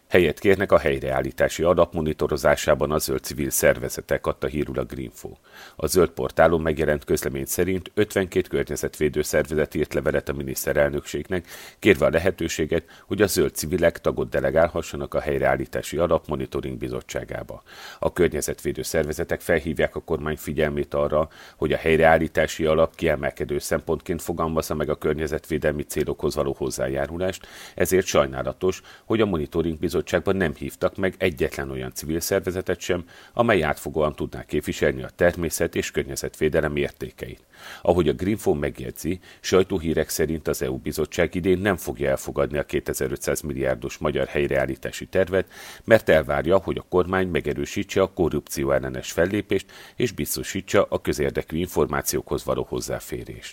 Helyet kérnek a helyreállítási alap monitorozásában a zöld civil szervezetek, adta hírül a Greenfo. A zöld portálon megjelent közlemény szerint 52 környezetvédő szervezet írt levelet a miniszterelnökségnek, kérve a lehetőséget, hogy a zöld civilek tagot delegálhassanak a helyreállítási alap monitoring bizottságába. A környezetvédő szervezetek felhívják a kormány figyelmét arra, hogy a helyreállítási alap kiemelkedő szempontként fogalmazza meg a környezetvédelmi célokhoz való hozzájárulást, ezért sajnálatos, hogy a monitoring bizottságban nem hívtak meg egyetlen olyan civil szervezetet sem, amely átfogóan tudná képviselni a természet és környezetvédelem értékeit. Ahogy a Greenfo megjegyzi, sajtóhírek szerint az EU bizottság idén nem fogja elfogadni a 2500 milliárdos magyar helyreállítási tervet, mert elvárja, hogy a kormány megerősítse a korrupció ellenes fellépést és biztosítsa a közérdekű információkhoz való hozzáférést.